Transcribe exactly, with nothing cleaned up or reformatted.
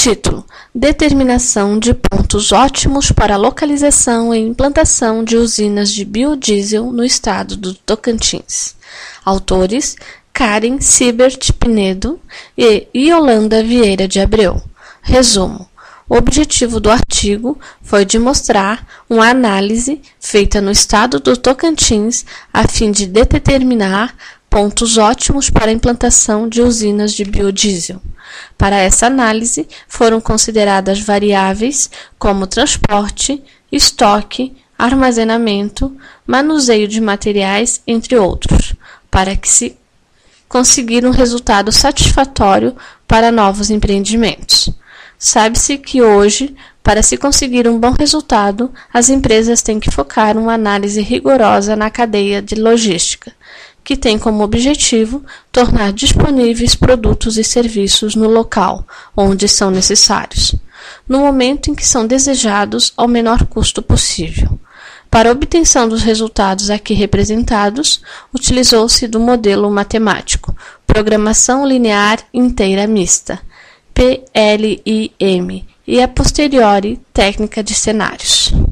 Título: Determinação de pontos ótimos para a localização e implantação de usinas de biodiesel no estado do Tocantins. Autores: Karen Sibert Pinedo e Yolanda Vieira de Abreu. Resumo: o objetivo do artigo foi de mostrar uma análise feita no estado do Tocantins a fim de determinar pontos ótimos para a implantação de usinas de biodiesel. Para essa análise, foram consideradas variáveis como transporte, estoque, armazenamento, manuseio de materiais, entre outros, para que se conseguir um resultado satisfatório para novos empreendimentos. Sabe-se que hoje, para se conseguir um bom resultado, as empresas têm que focar uma análise rigorosa na cadeia de logística, que tem como objetivo tornar disponíveis produtos e serviços no local onde são necessários, no momento em que são desejados ao menor custo possível. Para a obtenção dos resultados aqui representados, utilizou-se do modelo matemático Programação Linear Inteira Mista, P L I M, e a posteriori técnica de cenários.